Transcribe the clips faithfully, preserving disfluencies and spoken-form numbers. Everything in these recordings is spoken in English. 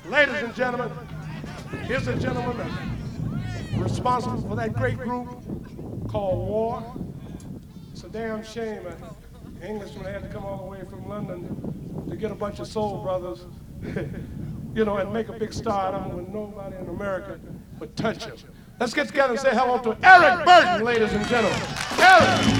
Ladies and gentlemen, here's a gentleman that's responsible for that great group called War. It's a damn shame an Englishman had to come all the way from London to get a bunch of soul brothers, you know, and make a big star out of them when nobody in America would touch him. Let's get together and say hello to Eric Burden, ladies and gentlemen. Eric!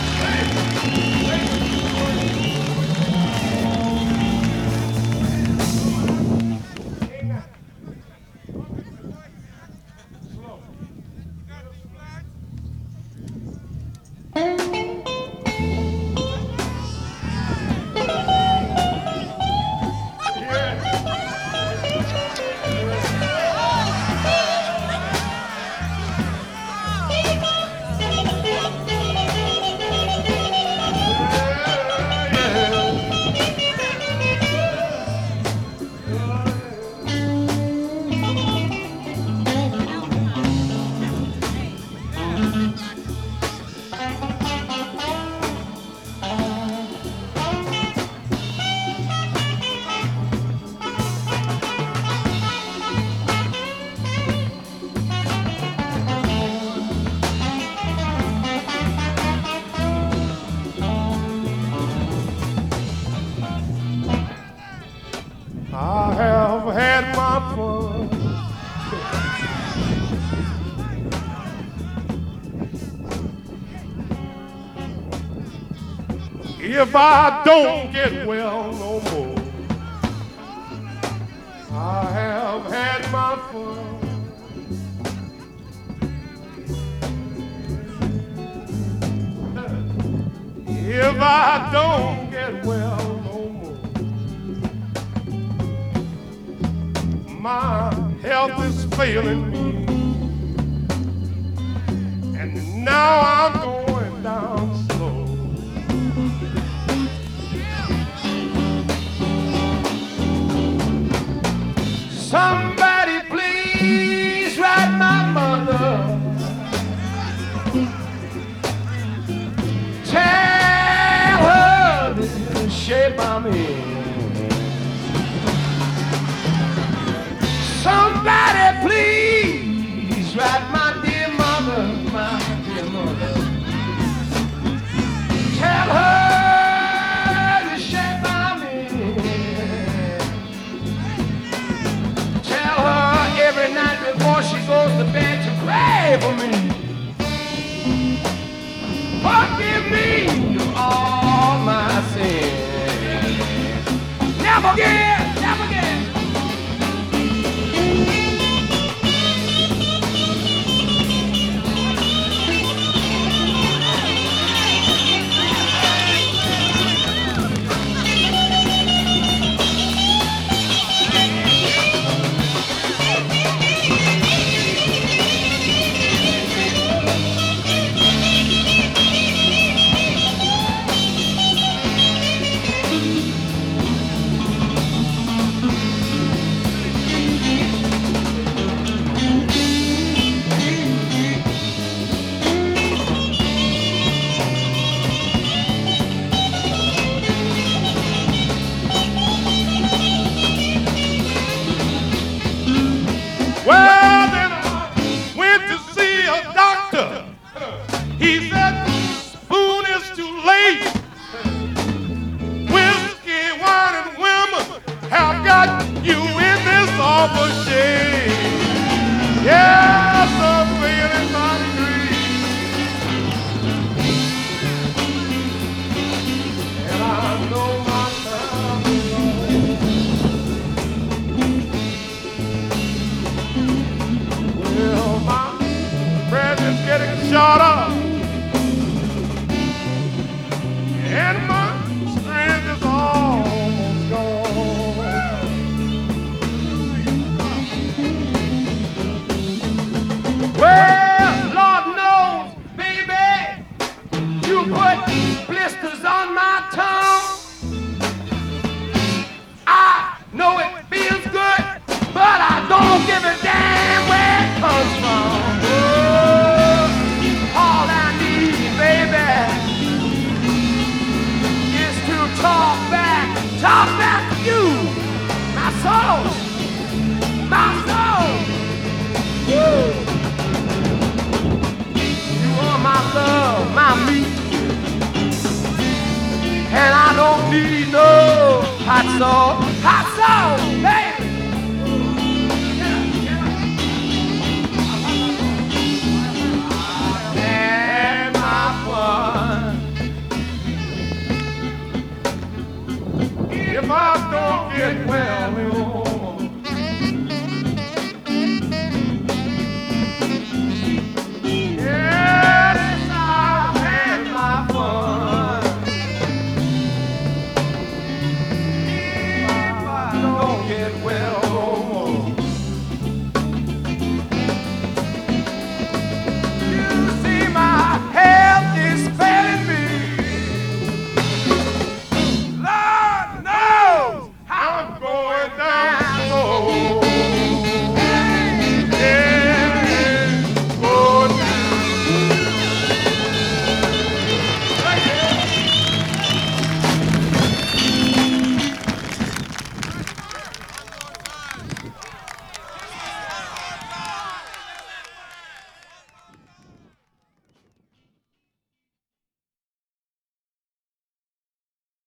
I have had my fun. If I don't get well no more, I have had my fun. If I don't get well no more, my health is failing me, and now I'm going down slow. Somebody please write my mother, tell her the shape I'm in. Somebody please write my dear mother, my dear mother, tell her the shape I'm in. Tell her every night before she goes to bed to pray for me. Forgive me of all my sins. Never again, never again. Well, then I went to see a doctor. He said the spoon is too late. Whiskey, wine, and women have got you in this awful shape. Yes, I'm feeling mighty green, and I know my time is on. Well, my breath is getting shorter, and my strength is almost gone. Well, Lord knows, baby, you put blisters on my tongue. I know it feels good, but I don't get